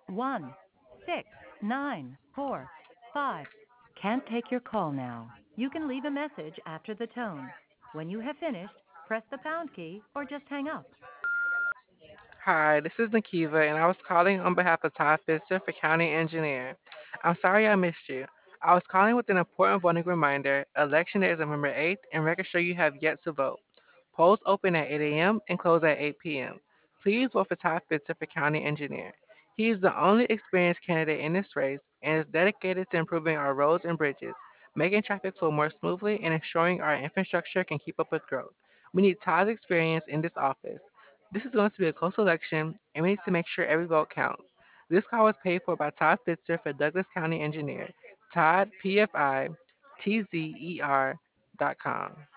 16945. Can't take your call now. You can leave a message after the tone. When you have finished, press the pound key or just hang up. Hi, this is Nakiva, and I was calling on behalf of Todd Fisher for County Engineer. I'm sorry I missed you. I was calling with an important voting reminder. Election day is November 8th, and record show you have yet to vote. Polls open at 8 a.m. and close at 8 p.m. Please vote for Todd Fisher for County Engineer. He is the only experienced candidate in this race and is dedicated to improving our roads and bridges, making traffic flow more smoothly, and ensuring our infrastructure can keep up with growth. We need Todd's experience in this office. This is going to be a close election, and we need to make sure every vote counts. This call was paid for by Todd Fitzer for Douglas County Engineer. Todd, PFI, TZER.com.